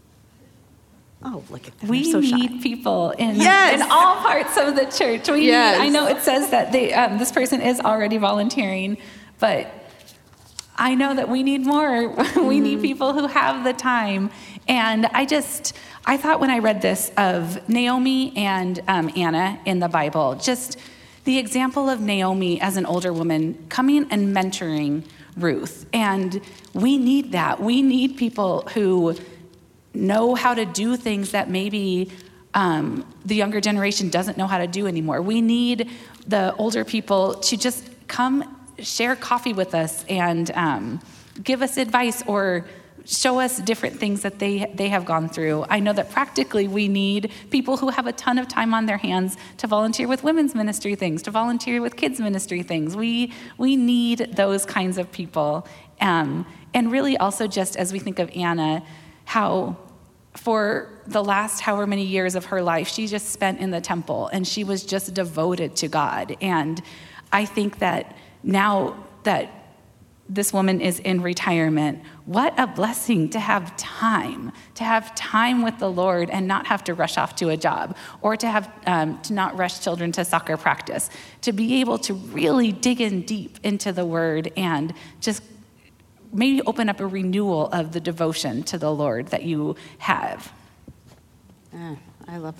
Oh, look at them. We so need people in yes. all parts of the church. Yes. I know it says that this person is already volunteering, but I know that we need more. We need people who have the time. And I thought when I read this of Naomi and Anna in the Bible, just the example of Naomi as an older woman coming and mentoring Ruth. And we need that. We need people who know how to do things that maybe the younger generation doesn't know how to do anymore. We need the older people to just come share coffee with us and give us advice or show us different things that they have gone through. I know that practically we need people who have a ton of time on their hands to volunteer with women's ministry things, to volunteer with kids ministry things. We need those kinds of people. And really also just as we think of Anna, how for the last however many years of her life, she just spent in the temple and she was just devoted to God. And I think that now that this woman is in retirement, what a blessing to have time with the Lord and not have to rush off to a job or to have to not rush children to soccer practice, to be able to really dig in deep into the word and just maybe open up a renewal of the devotion to the Lord that you have. I love that.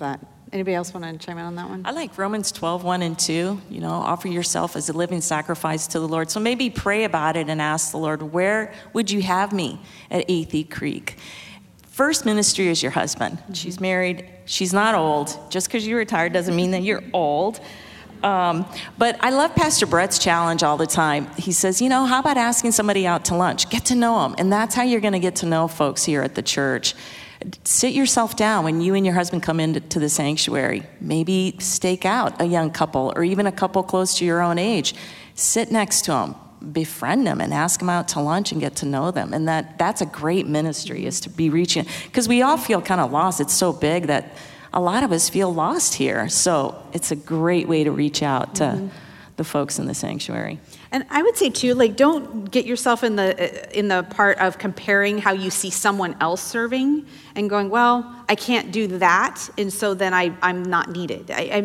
Anybody else want to chime in on that one? I like Romans 12, 1 and 2, offer yourself as a living sacrifice to the Lord. So maybe pray about it and ask the Lord, where would you have me at Athey Creek? First ministry is your husband. She's married. She's not old. Just because you're retired doesn't mean that you're old. But I love Pastor Brett's challenge all the time. He says, how about asking somebody out to lunch? Get to know them. And that's how you're going to get to know folks here at the church. Sit yourself down when you and your husband come into the sanctuary. Maybe stake out a young couple or even a couple close to your own age. Sit next to them, befriend them, and ask them out to lunch and get to know them. And that's a great ministry, is to be reaching. Because we all feel kind of lost. It's so big that a lot of us feel lost here. So it's a great way to reach out to the folks in the sanctuary. And I would say too, don't get yourself in the part of comparing how you see someone else serving and going, well, I can't do that, and so then I'm not needed.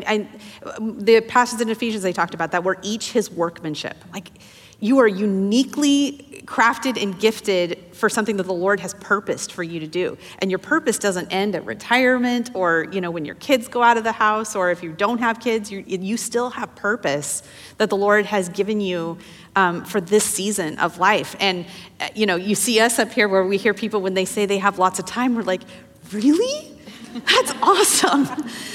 The passage in Ephesians, they talked about that. We're each his workmanship. You are uniquely crafted and gifted for something that the Lord has purposed for you to do. And your purpose doesn't end at retirement or, when your kids go out of the house, or if you don't have kids, you still have purpose that the Lord has given you for this season of life. And, you see us up here where we hear people when they say they have lots of time, we're like, really? That's awesome.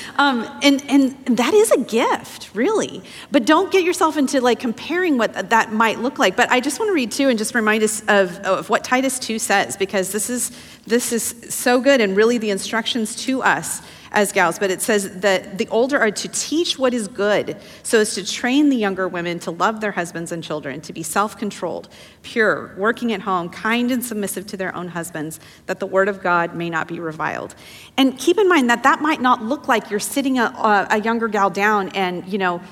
And that is a gift, really. But don't get yourself into comparing what that might look like. But I just want to read too and just remind us of what Titus 2 says, because this is so good and really the instructions to us as gals. But it says that the older are to teach what is good, so as to train the younger women to love their husbands and children, to be self-controlled, pure, working at home, kind and submissive to their own husbands, that the word of God may not be reviled. And keep in mind that might not look like you're sitting a younger gal down and,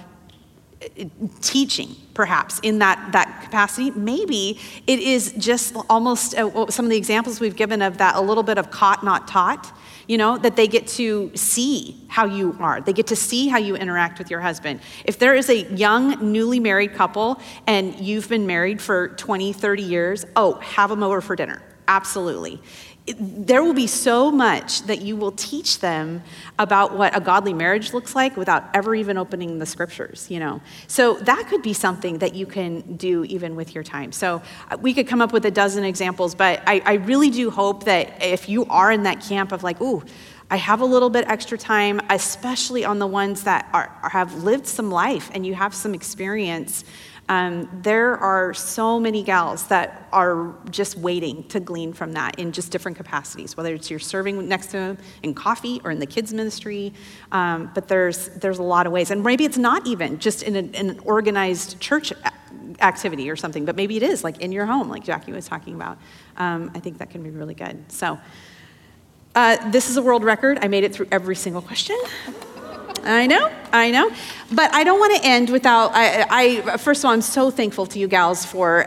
teaching, perhaps, in that capacity. Maybe it is just almost some of the examples we've given of that, a little bit of caught, not taught, that they get to see how you are. They get to see how you interact with your husband. If there is a young, newly married couple and you've been married for 20, 30 years, have them over for dinner. Absolutely. There will be so much that you will teach them about what a godly marriage looks like without ever even opening the scriptures, So that could be something that you can do even with your time. So we could come up with a dozen examples, but I really do hope that if you are in that camp of I have a little bit extra time, especially on the ones that have lived some life and you have some experience, there are so many gals that are just waiting to glean from that in just different capacities, whether it's you're serving next to them in coffee or in the kids ministry. But there's a lot of ways. And maybe it's not even just in an organized church activity or something, but maybe it is in your home, like Jackie was talking about. I think that can be really good. So this is a world record. I made it through every single question. I know. But I don't want to end without, first of all, I'm so thankful to you gals for,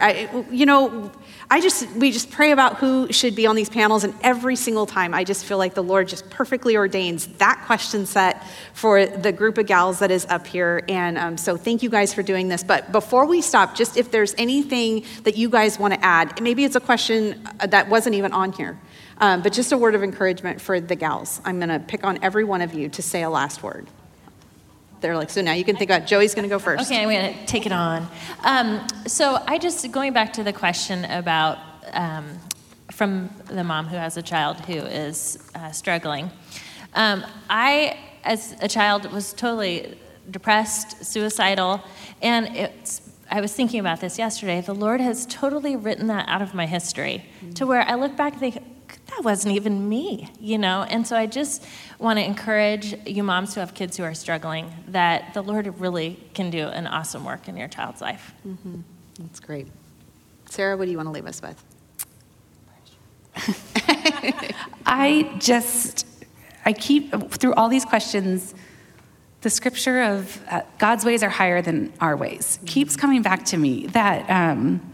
we just pray about who should be on these panels, and every single time I just feel like the Lord just perfectly ordains that question set for the group of gals that is up here. And so thank you guys for doing this. But before we stop, just if there's anything that you guys want to add, maybe it's a question that wasn't even on here. But just a word of encouragement for the gals. I'm going to pick on every one of you to say a last word. They're so now you can think about Joey's going to go first. Okay, I'm going to take it on. So going back to the question about from the mom who has a child who is struggling. I, as a child, was totally depressed, suicidal, and I was thinking about this yesterday. The Lord has totally written that out of my history to where I look back and think, that wasn't even me, And so I just want to encourage you moms who have kids who are struggling that the Lord really can do an awesome work in your child's life. Mm-hmm. That's great. Sarah, what do you want to leave us with? I keep, through all these questions, the scripture of God's ways are higher than our ways keeps coming back to me, that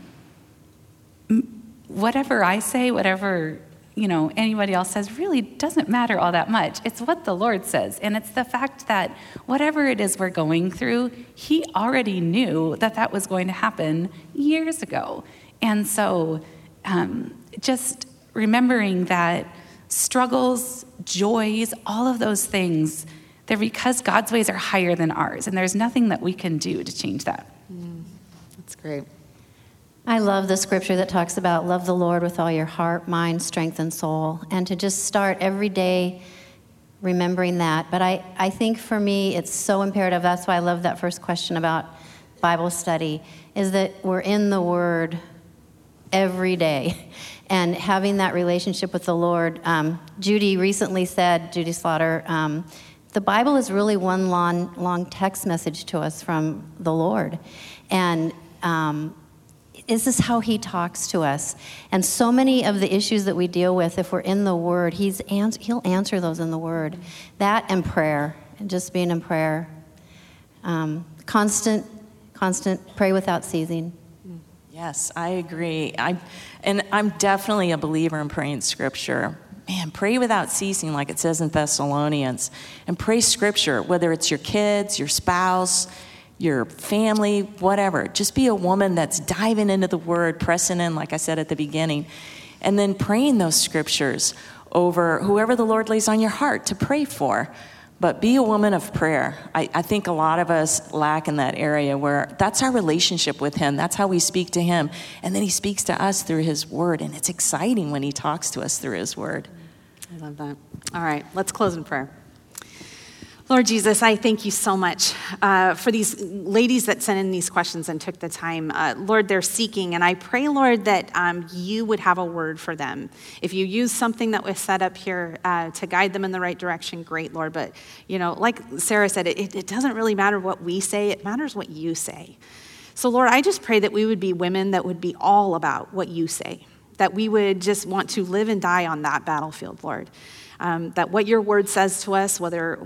whatever I say, whatever anybody else says really doesn't matter all that much. It's what the Lord says. And it's the fact that whatever it is we're going through, he already knew that was going to happen years ago. And so just remembering that struggles, joys, all of those things, They're because God's ways are higher than ours, and there's nothing that we can do to change that. That's great. I love the scripture that talks about love the Lord with all your heart, mind, strength, and soul, and to just start every day remembering that. But I think for me, it's so imperative. That's why I love that first question about Bible study, is that we're in the Word every day and having that relationship with the Lord. Judy recently said, Judy Slaughter, the Bible is really one long text message to us from the Lord. And this is how he talks to us. And so many of the issues that we deal with, if we're in the Word, he'll answer those in the Word. That and prayer, and just being in prayer. Constant, pray without ceasing. Yes, I agree. I'm definitely a believer in praying Scripture. Man, pray without ceasing, like it says in Thessalonians. And pray Scripture, whether it's your kids, your spouse, your family, whatever. Just be a woman that's diving into the Word, pressing in, like I said at the beginning, and then praying those Scriptures over whoever the Lord lays on your heart to pray for. But be a woman of prayer. I think a lot of us lack in that area where that's our relationship with Him. That's how we speak to Him. And then He speaks to us through His Word. And it's exciting when He talks to us through His Word. I love that. All right, let's close in prayer. Lord Jesus, I thank you so much for these ladies that sent in these questions and took the time. Lord, they're seeking, and I pray, Lord, that you would have a word for them. If you use something that was set up here to guide them in the right direction, great, Lord. But, like Sarah said, it doesn't really matter what we say. It matters what you say. So, Lord, I just pray that we would be women that would be all about what you say, that we would just want to live and die on that battlefield, Lord. That what your word says to us, whether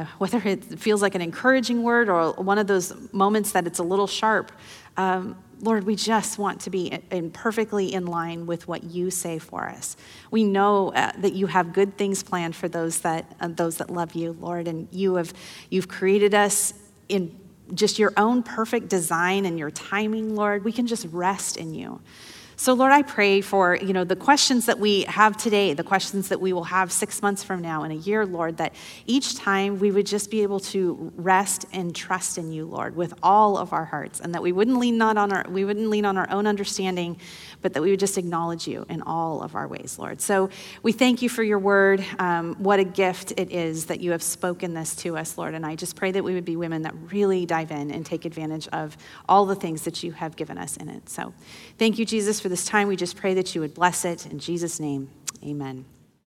it feels like an encouraging word or one of those moments that it's a little sharp, Lord, we just want to be perfectly in line with what you say for us. We know that you have good things planned for those that love you, Lord, and you've created us in just your own perfect design and your timing, Lord. We can just rest in you. So, Lord, I pray for, the questions that we have today, the questions that we will have 6 months from now in a year, Lord, that each time we would just be able to rest and trust in you, Lord, with all of our hearts, and that we wouldn't lean on our own understanding, but that we would just acknowledge you in all of our ways, Lord. So we thank you for your word. What a gift it is that you have spoken this to us, Lord, and I just pray that we would be women that really dive in and take advantage of all the things that you have given us in it. So thank you, Jesus, for this time. We just pray that you would bless it. In Jesus' name, amen.